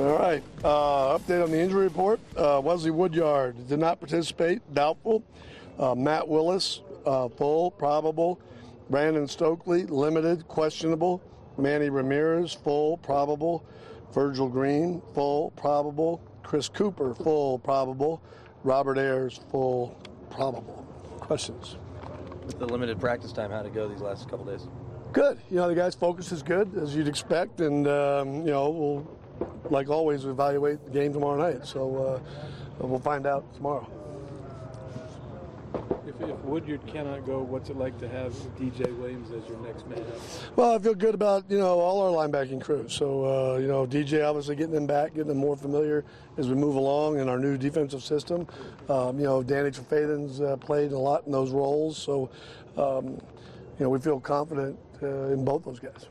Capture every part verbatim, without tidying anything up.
All right. Uh, update on the injury report. Uh, Wesley Woodyard did not participate, doubtful. Uh, Matt Willis, uh, full, probable. Brandon Stokely, limited, questionable. Manny Ramirez, full, probable. Virgil Green, full, probable. Chris Cooper, full, probable. Robert Ayers, full, probable. Questions? With the limited practice time, how'd it go these last couple days? Good. You know, the guys' focus is good, as you'd expect, and, um, you know, we'll, like always, evaluate the game tomorrow night. So uh, we'll find out tomorrow. If, if Woodyard cannot go, what's it like to have D J Williams as your next man up? Well, I feel good about, you know, all our linebacking crew. So, uh, you know, D J obviously getting them back, getting them more familiar as we move along in our new defensive system. Um, you know, Danny Trefathan's uh, played a lot in those roles. So, um, you know, we feel confident uh, in both those guys.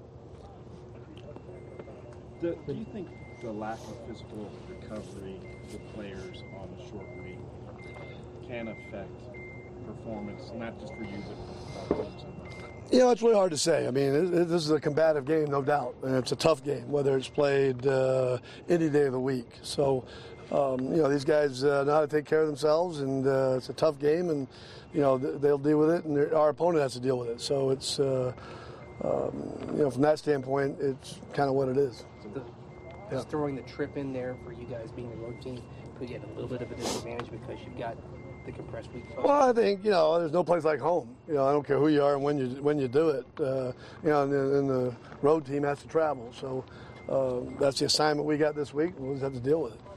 Do, do you think the lack of physical recovery for players on a short week can affect performance, not just for you, but for teams? You know, it's really hard to say. I mean, it, it, this is a combative game, no doubt, and it's a tough game, whether it's played uh, any day of the week. So, um, you know, these guys uh, know how to take care of themselves, and uh, it's a tough game, and, you know, th- they'll deal with it, and our opponent has to deal with it. So it's, uh, um, you know, from that standpoint, it's kind of what it is. So the, just yeah. throwing the trip in there for you guys being the road team, put you at a little bit of a disadvantage because you've got the compressed week. Well, I think, you know, there's no place like home. You know, I don't care who you are and when you when you do it. Uh, you know, and the, and the road team has to travel. So uh, that's the assignment we got this week, and we'll just have to deal with it.